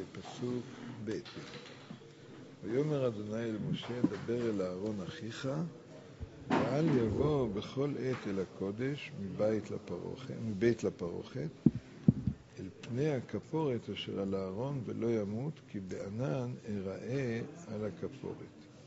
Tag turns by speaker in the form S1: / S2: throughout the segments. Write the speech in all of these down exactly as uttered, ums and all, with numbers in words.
S1: פסוק ב'. ויאמר אדוני אל משה, דבר אל אהרון אחיך, ואל יבוא בכל עת אל הקודש מבית לפרוכת, מבית לפרוכת, אל פני הכפורת אשר על אהרון, ולא ימות, כי בענן אראה על הכפורת.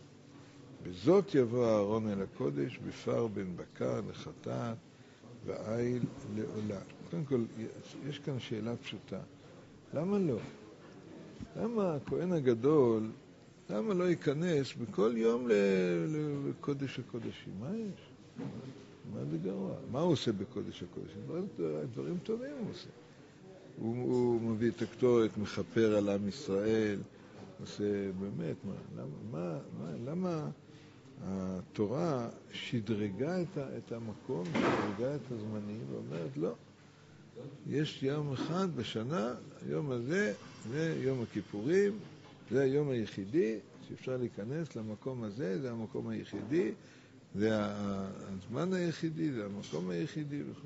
S1: בזאת יבוא אהרון אל הקודש, בפר בן בקר לחטאת ועיל לעולה. קודם כל, יש כאן שאלה פשוטה. למה לא? למה הכהן הגדול, למה לא ייכנס בכל יום לקודש הקודשים? מה יש? מה זה גרוע? מה הוא עושה בקודש הקודשים? דברים, דברים טובים הוא עושה. הוא, הוא מביא את הקטורת, מחפר על עם ישראל, עושה באמת, מה, למה, מה, מה, למה התורה שדרגה את, ה, את המקום, שדרגה את הזמנים, ואומרת לא, יש יום אחד בשנה, היום הזה, זה יום הכיפורים, זה היום היחידי שאפשר להיכנס למקום הזה, זה המקום היחידי, זה הזמן היחידי, זה המקום היחידי וכו'.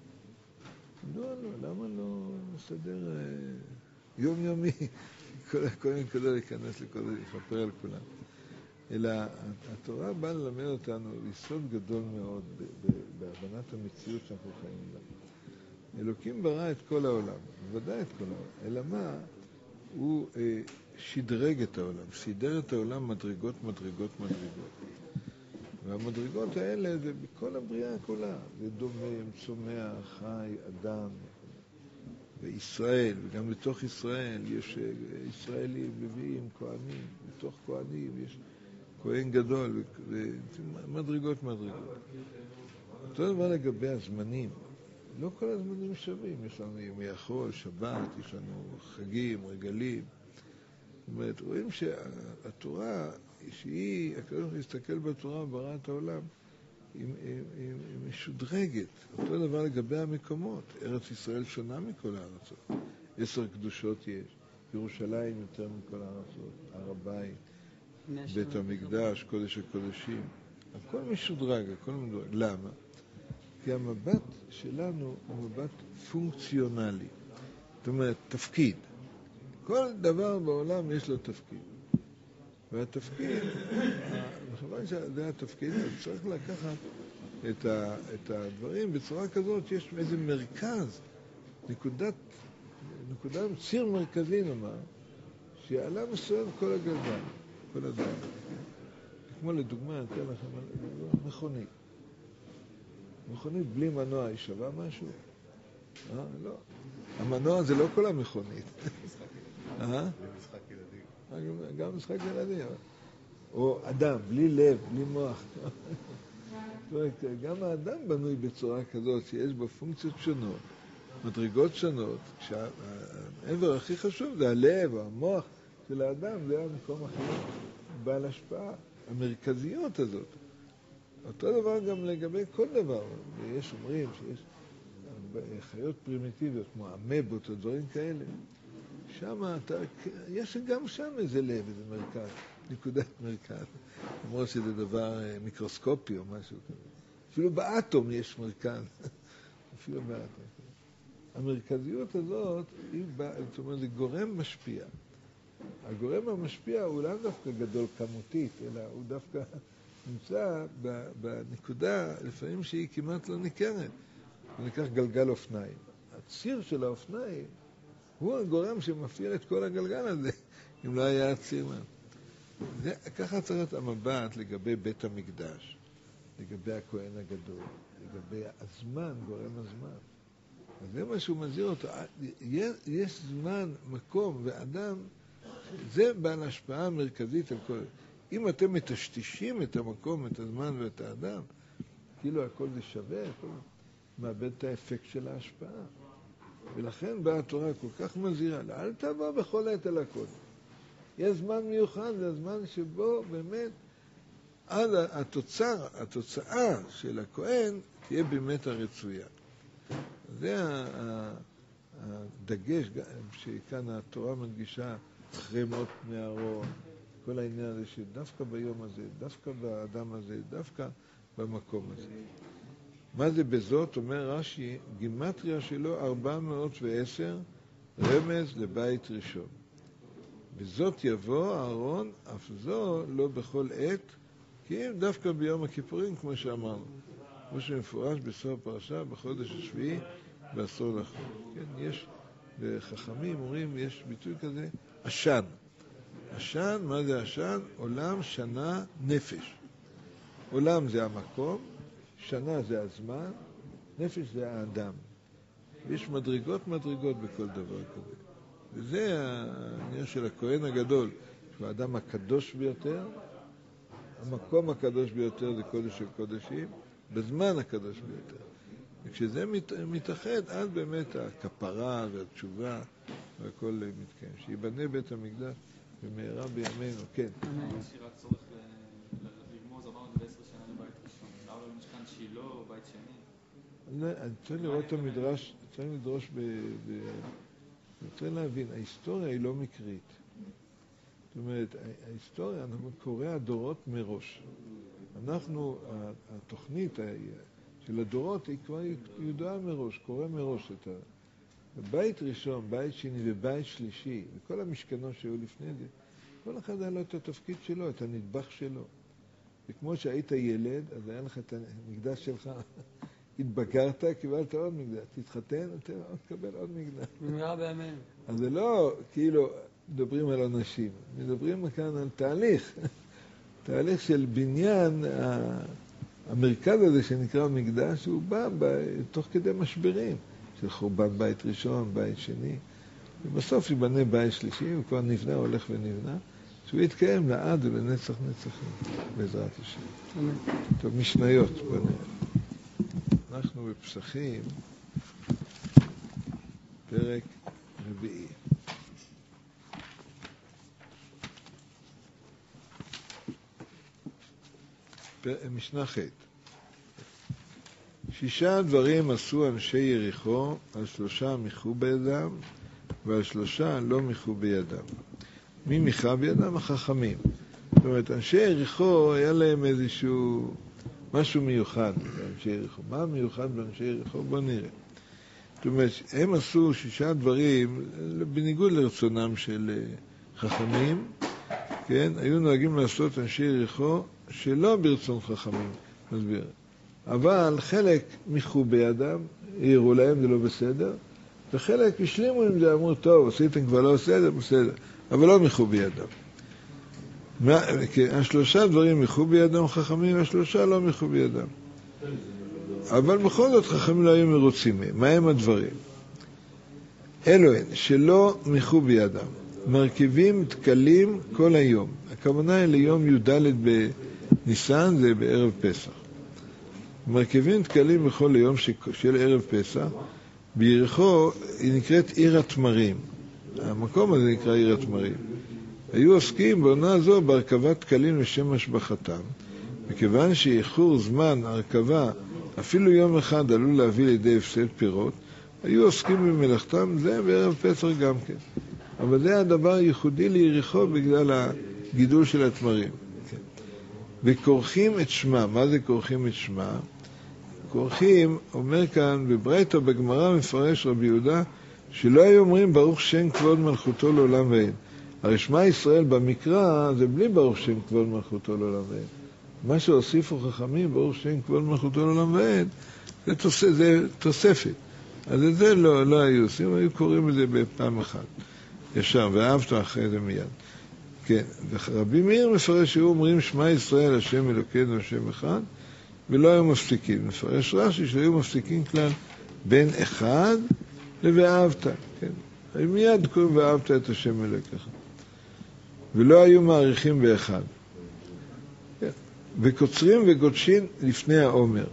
S1: לא, לא, למה לא מסדר יום יומי, כל הכהן כדי להיכנס לכל זה, לפפר על כולם. אלא התורה באה ללמד אותנו יסוד גדול מאוד בהבנת המציאות שאנחנו חיים בה. אלוקים ברא את כל העולם, בוודאי את כל העולם, אלא מה? הוא אה, שדרג את העולם, סידר את העולם מדרגות, מדרגות, מדרגות. והמדרגות האלה זה בכל הבריאה כולה, זה דומם, צומח, חי, אדם, וישראל, וגם בתוך ישראל יש ישראלים, לוויים, כהנים, בתוך כהנים יש כהן גדול, ומדרגות, מדרגות. אותו דבר לגבי הזמנים, לא כל הזמנים שווים, יש לנו ימי החול, שבת, יש לנו חגים, רגלים. זאת אומרת, רואים שהתורה, שהיא, הקדוש ברוך הוא להסתכל בתורה ברא את העולם, היא, היא, היא, היא משודרגת. אותו דבר לגבי המקומות, ארץ ישראל שונה מכל הארצות. עשר קדושות יש, ירושלים יותר מכל הארצות, הר הבית, בית המקדש, קודש הקודשים. הכל משודרג, הכל מדורג. למה? כי המבט שלנו הוא מבט פונקציונלי. זאת אומרת, תפקיד. כל דבר בעולם יש לו תפקיד. והתפקיד, מכיוון שזה התפקיד, אז צריך לקחת את, ה, את הדברים בצורה כזאת שיש איזה מרכז, נקודת, נקודה, ציר מרכזי נאמר, שעליו מסוים כל הגלגל, כל הדבר. כמו לדוגמה, אני אתן לכם מכונית. מכונית בלי מנוע היא שווה משהו? אה, לא. המנוע זה לא כל המכונית. אה?
S2: משחק ילדים.
S1: גם משחק ילדים. או אדם, בלי לב, בלי מוח. זאת אומרת, גם האדם בנוי בצורה כזאת שיש בו פונקציות שונות, מדרגות שונות, כשהעבר הכי חשוב זה הלב או המוח של האדם, זה המקום הכי בעל השפעה, המרכזיות הזאת. אותו דבר גם לגבי כל דבר. יש אומרים שיש חיות פרימיטיביות כמו אמבות או דברים כאלה. שם אתה, יש גם שם איזה לב, איזה מרכז, נקודת מרכז. למרות שזה דבר מיקרוסקופי או משהו כזה. אפילו באטום יש מרכז. אפילו באטום. המרכזיות הזאת, היא, זאת אומרת, זה גורם משפיע. הגורם המשפיע הוא לא דווקא גדול כמותית, אלא הוא דווקא נמצא בנקודה, לפעמים שהיא כמעט לא ניכרת. הוא ניקח גלגל אופניים. הציר של האופניים הוא הגורם שמפעיל את כל הגלגל הזה, אם לא היה הציר. זה, ככה צריך להיות המבט לגבי בית המקדש, לגבי הכהן הגדול, לגבי הזמן, גורם הזמן. אז זה מה שהוא מזהיר אותו. יש זמן, מקום ואדם, זה בעל השפעה מרכזית על כל... אם אתם מטשטשים את המקום, את הזמן ואת האדם, כאילו הכל זה שווה, הכל מאבד את האפקט של ההשפעה. ולכן באה התורה כל כך מזהירה, אל תבוא בכל עת אל הקודש. יש זמן מיוחד, זה הזמן שבו באמת עד התוצר, התוצאה של הכהן תהיה באמת הרצויה. זה הדגש שכאן התורה מדגישה אחרי מות פני אהרון, כל העניין הזה שדווקא ביום הזה, דווקא באדם הזה, דווקא במקום הזה. מה זה בזאת? אומר רש"י, גימטריה שלו ארבע מאות ועשר, רמז לבית ראשון. בזאת יבוא אהרון, אף זו לא בכל עת, כי אם דווקא ביום הכיפורים, כמו שאמרנו. כמו שמפורש בסוף הפרשה, בחודש השביעי, בעשור לחודש. כן, יש, בחכמים אומרים, יש ביטוי כזה, עשן. עשן, מה זה עשן? עולם, שנה, נפש. עולם זה המקום, שנה זה הזמן, נפש זה האדם. יש מדרגות מדרגות בכל דבר כזה. וזה העניין של הכהן הגדול, שהוא האדם הקדוש ביותר, המקום הקדוש ביותר זה קודש של קודשים, בזמן הקדוש ביותר. וכשזה מת, מתאחד, אז באמת הכפרה והתשובה והכל מתקיים. שיבנה בית המקדש במהרה בימינו, כן.
S3: יש רק צורך לרמוז, אמרנו את זה בעשר שנה לבית ראשון. למה לא משכן שילה או בית שני?
S1: אני צריך לראות את המדרש, צריך לדרוש ב... ב... אני רוצה להבין, ההיסטוריה היא לא מקרית. זאת אומרת, ההיסטוריה, אנחנו קורא הדורות מראש. אנחנו, התוכנית של הדורות היא כבר ידועה מראש, קורא מראש את ה... בית ראשון, בית שני ובית שלישי, וכל המשכנות שהיו לפני זה, כל אחד היה לו את התפקיד שלו, את הנדבך שלו. וכמו שהיית ילד, אז היה לך את המקדש שלך, התבגרת, קיבלת עוד מקדש, תתחתן, אתה תקבל עוד מקדש.
S4: במהרה בימינו.
S1: אז זה לא כאילו מדברים על אנשים, מדברים כאן על תהליך, תהליך של בניין, המרכז הזה שנקרא מקדש, הוא בא תוך כדי משברים, של חורבן בית ראשון, בית שני, ובסוף ייבנה בית שלישי, הוא כבר נבנה, הולך ונבנה, שהוא יתקיים לעד ולנצח נצחים, בעזרת השם. טוב, משניות, בוא נראה. אנחנו בפסחים, פרק רביעי. משנה ח' שישה דברים עשו אנשי יריחו, על שלושה מיחו בידם, ועל שלושה לא מיחו בידם. מי מיחה בידם? החכמים. זאת אומרת, אנשי יריחו היה להם איזשהו משהו מיוחד באנשי יריחו. מה מיוחד באנשי יריחו? בוא נראה. זאת אומרת, הם עשו שישה דברים בניגוד לרצונם של חכמים, כן? היו נוהגים לעשות אנשי יריחו שלא ברצון חכמים, מסביר. אבל חלק מיחו בידם, העירו להם, זה לא בסדר, וחלק השלימו עם זה, אמרו, טוב, עשיתם כבר לא בסדר, בסדר, אבל לא מיחו בידם. השלושה דברים מיחו בידם חכמים, השלושה לא מיחו בידם. אבל בכל זאת חכמים לא היו מרוצים מהם. מה הם הדברים? אלו הן, שלא מיחו בידם. מרכיבים תקלים כל היום. הכוונה היא ליום י"ד בניסן, זה בערב פסח. מרכיבים תקלים בכל היום של ערב פסח. ביריחו היא נקראת עיר התמרים. המקום הזה נקרא עיר התמרים. היו עוסקים בעונה זו בהרכבת תקלים לשם השבחתם, מכיוון שאיחור זמן הרכבה אפילו יום אחד עלול להביא לידי הפסד פירות, היו עוסקים במלאכתם, זה בערב פסח גם כן. אבל זה הדבר הייחודי ליריחו בגלל הגידול של התמרים. כן. וכורכים את שמה. מה זה כורכים את שמה? כורכים, אומר כאן, בברייתא בגמרא מפרש רבי יהודה, שלא היו אומרים ברוך שם כבוד מלכותו לעולם ועד. הרי שמע ישראל במקרא זה בלי ברוך שם כבוד מלכותו לעולם ועד. מה שהוסיפו חכמים ברוך שם כבוד מלכותו לעולם ועד, זה, תוס, זה תוספת. אז את זה לא, לא היו עושים, היו קוראים את זה בפעם אחת. ישר, ואהבת אחרי זה מיד. כן, ורבי מאיר מפרש שהיו אומרים שמע ישראל השם אלוקינו השם אחד, ולא היו מפסיקים. מפרש רש"י שהיו מפסיקים כלל בין אחד ל"ואהבת", כן. היו מיד קוראים "ואהבת את השם אלוקיך". ולא היו מעריכים באחד. כן. וקוצרים וגודשים לפני העומר.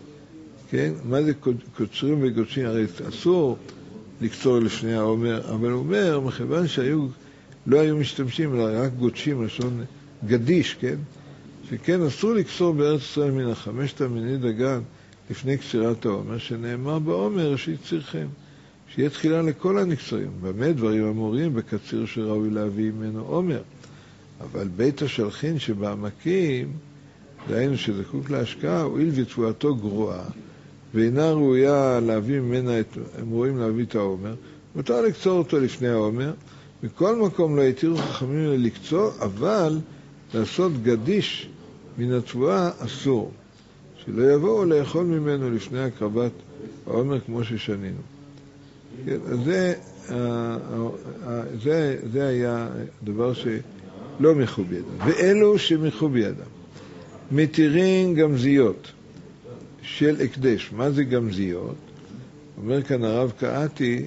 S1: כן? מה זה קוצרים וגודשים? הרי אסור לקצור לפני העומר, אבל הוא אומר, מכיוון שהיו, לא היו משתמשים, אלא רק גודשים, לשון גדיש, כן? שכן אסור לקצור בארץ ישראל מן החמשת מיני דגן לפני קצירת העומר, שנאמר בעומר ראשית צירכם, שיהיה תחילה לכל הנקצרים. באמת דברים אמורים בקציר שראוי להביא ממנו עומר. אבל בית השלחין שבעמקים, דהיינו שזקוק להשקעה, הואיל ותבואתו גרועה, ואינה ראויה להביא ממנה, את, הם רואים להביא את העומר, מותר לקצור אותו לפני העומר, מכל מקום לא התירו חכמים לקצור, אבל לעשות גדיש מן התבואה אסור, שלא יבואו לאכול ממנו לפני הקרבת העומר כמו ששנינו. כן, אז זה, זה, זה היה דבר שלא מחו בידם. ואלו שמחו בידם מתירים גמזיות של הקדש. מה זה גמזיות? אומר כאן הרב קאתי,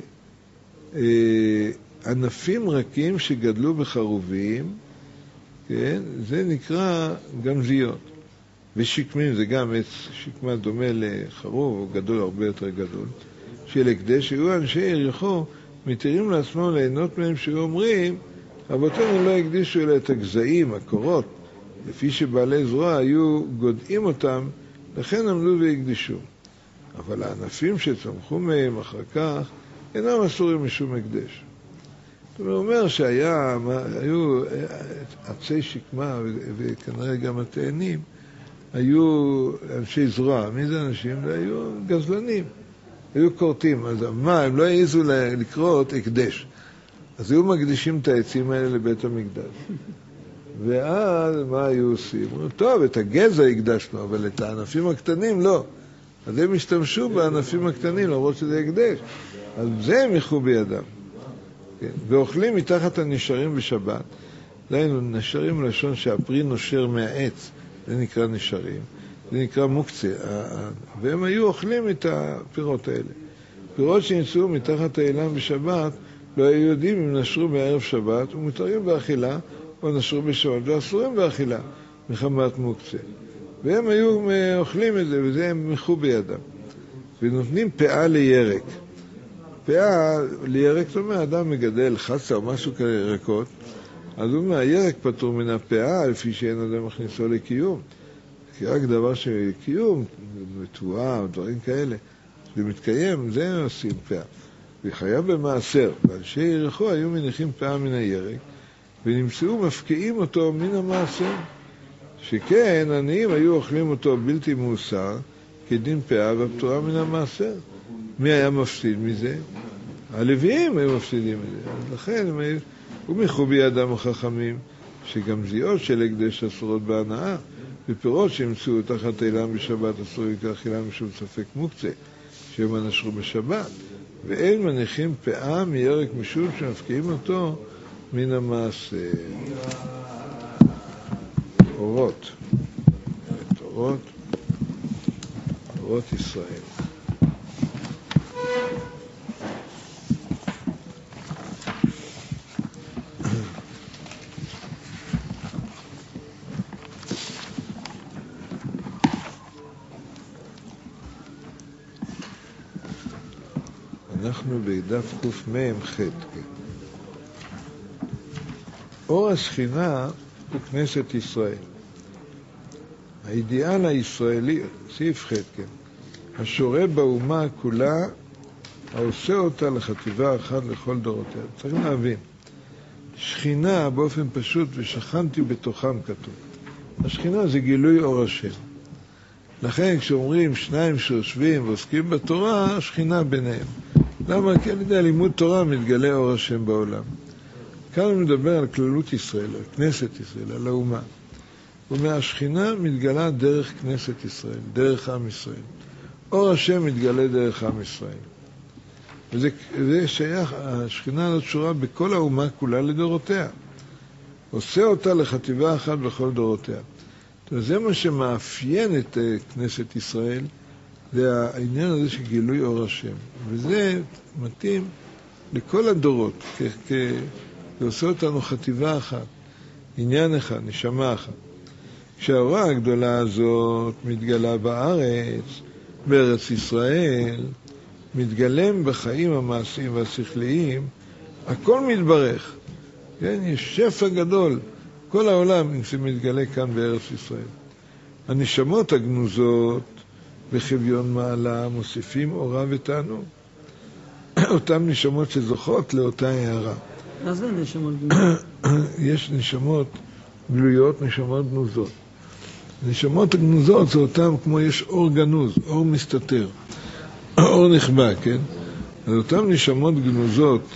S1: ענפים רכים שגדלו בחרובים, כן? זה נקרא גמזיות. ושקמים זה גם עץ שקמה דומה לחרוב, הוא גדול, הרבה יותר גדול, של הקדש, שהיו אנשי יריחו מתירים לעצמם ליהנות מהם, שאומרים, רבותינו לא הקדישו אלא את הגזעים, הקורות, לפי שבעלי זרוע היו גודעים אותם, לכן עמדו והקדישו. אבל הענפים שצמחו מהם אחר כך אינם אסורים משום הקדש. זאת אומרת, הוא אומר שהיה, היו עצי שקמה וכנראה גם התאנים, היו אנשי זרוע. מי זה אנשים? היו גזלנים, היו קורטים. אז מה, הם לא העיזו לקרות הקדש. אז היו מקדישים את העצים האלה לבית המקדש. ואז מה היו עושים? טוב, את הגזע הקדשנו, אבל את הענפים הקטנים לא. אז הם השתמשו בענפים הקטנים, למרות שזה הקדש. אז זה הם יחו בידם. כן. ואוכלים מתחת הנשארים בשבת. דהיינו, נשארים לשון שהפרי נושר מהעץ, זה נקרא נשארים. זה נקרא מוקצה. והם היו אוכלים את הפירות האלה. פירות שנמצאו מתחת האילם בשבת, לא היו יודעים אם נשרו בערב שבת, ומותרים באכילה, או נשרו בשבת, ואסורים באכילה, מחמת מוקצה. והם היו אוכלים את זה, וזה הם מחו בידם. ונותנים פאה לירק. פאה לירק, זאת אומרת, אדם מגדל חסה או משהו כאלה ירקות, אז הוא אומר, הירק פטור מן הפאה, לפי שאין אדם מכניסו לקיום. כי רק דבר שקיום, בתבואה או דברים כאלה, ומתקיים, זה עושים פאה. וחייב במעשר, ואנשי יריחו היו מניחים פאה מן הירק, ונמצאו מפקיעים אותו מן המעשר. שכן, עניים היו אוכלים אותו בלתי מאוסר, כדין פאה והפטורה מן המעשר. מי היה מפסיד מזה? הלוויים היו מפסידים מזה. אז לכן הם היו, ומחו בידם החכמים, שגמזיות של הקדש אסורות בהנאה, ופירות שימצאו תחת אילם בשבת אסורים כאכילה משום ספק מוקצה, שהם נשרו בשבת. ואין מניחים פאה מירק משום שמפקיעים אותו מן המעשר. אורות, אורות, אורות ישראל. אנחנו בדף קמ"ח. אור השכינה הוא כנסת ישראל. האידיאל הישראלי, סעיף ח' כן, השורה באומה כולה, העושה אותה לחטיבה אחת לכל דורותיה. צריך להבין, שכינה באופן פשוט, ושכנתי בתוכם כתוב. השכינה זה גילוי אור השם. לכן כשאומרים שניים שיושבים ועוסקים בתורה, השכינה ביניהם. למה? כי על ידי לימוד תורה מתגלה אור השם בעולם. כאן הוא מדבר על כללות ישראל, על כנסת ישראל, על האומה. ומהשכינה מתגלה דרך כנסת ישראל, דרך עם ישראל. אור השם מתגלה דרך עם ישראל. וזה, וזה שייך, השכינה הזאת שורה בכל האומה כולה לדורותיה. עושה אותה לחטיבה אחת בכל דורותיה. זה מה שמאפיין את כנסת ישראל, זה העניין הזה של גילוי אור השם. וזה מתאים לכל הדורות, כ- כ- זה עושה אותנו חטיבה אחת, עניין אחד, נשמה אחת. כשהאורה הגדולה הזאת מתגלה בארץ, בארץ ישראל, מתגלם בחיים המעשיים והשכליים, הכל מתברך. כן? יש שפע גדול, כל העולם מתגלה כאן בארץ ישראל. הנשמות הגנוזות בחביון מעלה מוסיפים אורה ותענוג. אותן נשמות שזוכות לאותה הערה.
S4: מה זה נשמות גנוזות?
S1: יש נשמות גלויות, נשמות גנוזות. נשמות הגנוזות זה אותם כמו יש אור גנוז, אור מסתתר, אור נכבה, כן? אז אותם נשמות גנוזות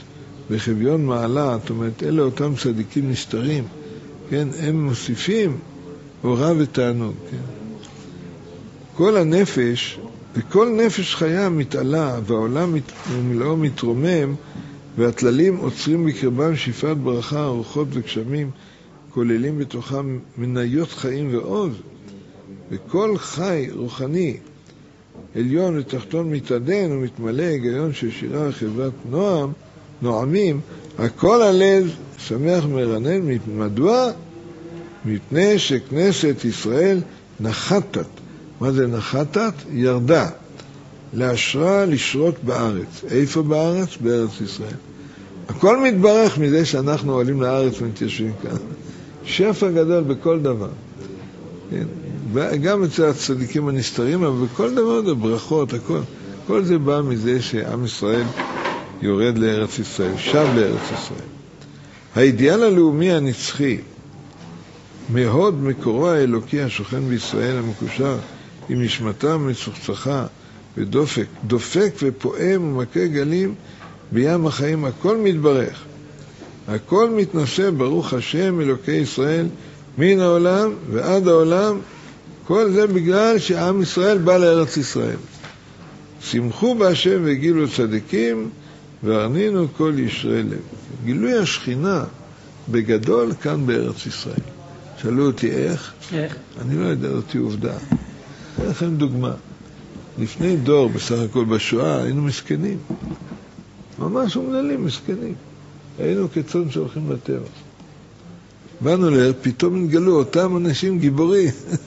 S1: וחביון מעלה, זאת אומרת, אלה אותם צדיקים נסתרים, כן? הם מוסיפים אורה ותענוג, כן? כל הנפש, וכל נפש חיה מתעלה, והעולם ומלאו מתרומם, והטללים עוצרים בקרבם שפעת ברכה, רוחות וגשמים, כוללים בתוכם מניות חיים ועוז, וכל חי רוחני, עליון ותחתון מתעדן ומתמלא היגיון של שירה וחברת נועם, נועמים, הכל הלב שמח מרנן. מדוע? מפני שכנסת ישראל נחתת. מה זה נחתת? ירדה. להשראה לשרות בארץ. איפה בארץ? בארץ ישראל. הכל מתברך מזה שאנחנו עולים לארץ ומתיישבים כאן. שפע גדול בכל דבר. כן? גם אצל הצדיקים הנסתרים, אבל בכל דבר זה ברכות, הכל. כל זה בא מזה שעם ישראל יורד לארץ ישראל, שב לארץ ישראל. האידיאל הלאומי הנצחי, מהוד מקורו האלוקי השוכן בישראל המקושר עם נשמתם מצוחצחה ודופק, דופק ופועם ומכה גלים בים החיים, הכל מתברך. הכל מתנשא ברוך השם אלוקי ישראל מן העולם ועד העולם. כל זה בגלל שעם ישראל בא לארץ ישראל. שמחו בהשם וגילו צדיקים והרנינו כל ישרי לב. גילוי השכינה בגדול כאן בארץ ישראל. שאלו אותי איך?
S4: איך?
S1: אני לא יודע, אותי עובדה. אתן לכם דוגמה. לפני דור בסך הכל בשואה היינו מסכנים. ממש אומללים, מסכנים. היינו כצאן שהולכים לטבע. באנו לארץ, פתאום נגלו אותם אנשים גיבורים.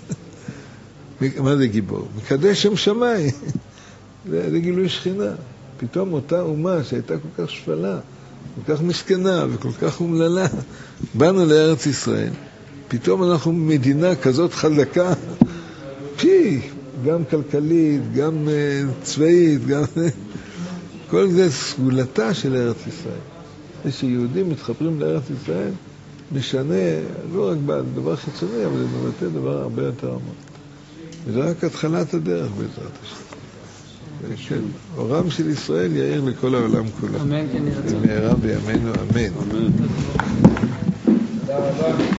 S1: מה זה גיבור? מקדש שם שמיים. זה, זה גילוי שכינה. פתאום אותה אומה שהייתה כל כך שפלה, כל כך מסכנה וכל כך אומללה, באנו לארץ ישראל. פתאום אנחנו מדינה כזאת חזקה, פי, גם כלכלית, גם uh, צבאית, גם... כל זה סגולתה של ארץ ישראל. זה שיהודים מתחברים לארץ ישראל, משנה, לא רק בדבר חיצוני, אבל זה מבטא דבר הרבה יותר עמוק. וזה רק התחלת הדרך בעזרת השם. כן, אורם של ישראל יאיר לכל העולם כולו.
S4: אמן, כן ירצה.
S1: במהרה בימינו, אמן.
S2: תודה רבה.